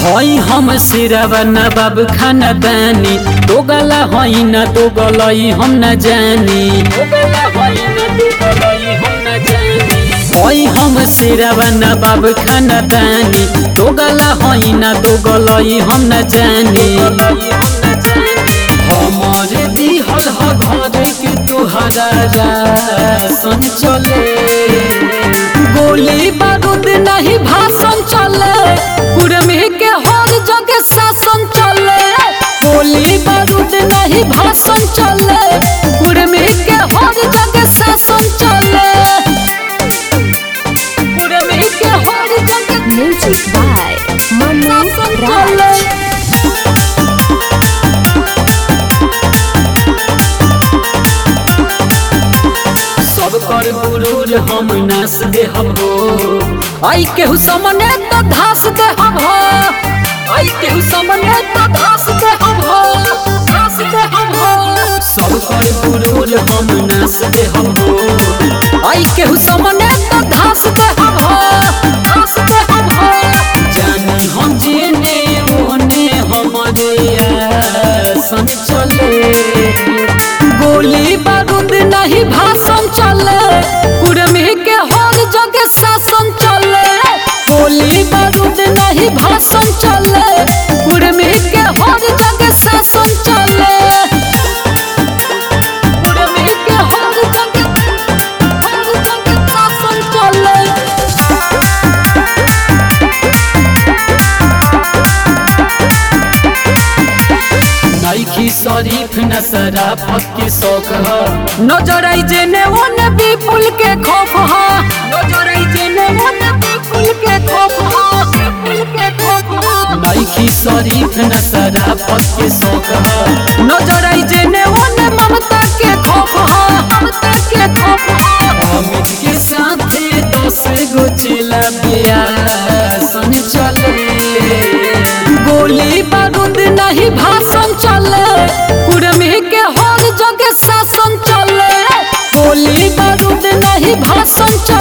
हई हम सिरवा नवाब खानदानी दोगला हई ना दोगलई हम न जानी हई हम सिरवा नवाब खानदानी दोगला हई ना दोगलई हम न जानी हमारे दिहल ह घर के तोहरा रासन चले गोली बारूद नहीं भाषण चले कुर्मी के हर जगह शासन चले गोली बारूद नहीं भाषण चले कुर्मी के हर जगह शासन चले कुर्मी के हर जगह Music by Manu शासन Raj. चले सब कर गुरूर हम नास दे हम हो आई केहू समने तो धास दे हम हो आई केहू समने तो धास दे हम हो धास दे हम हो सब कर गुरूर हम नास दे हम हो आई केहू समने तो धास दे हम हो धास दे हम हो जानी हम जेने ओने हमरे आसन चले गोली बारूद नहीं भाषण चले कुर्मी के हर जगह शासन चले गोली बारूद नहीं भाषण चले कुर्मी के हर जगह शासन चले कुर्मी के हर जगह शासन चले नईखी शरीफ न शराफत के शौक ह नजर आई जेने ओने विपुल के खौफ ह नजर आई जेने ओने विपुल के खौफ ह विपुल के खौफ ह नईखी शरीफ न शराफत के शौक ह नजर आई जेने ओने ममता के खौफ ह ममता के खौफ ह अमित के साथे 10 गो चेला बियासन चले गोली बारूद नहीं भाषण चले कुर्मी के हर जगह शासन चले गोली बारूद नहीं भाषण चले।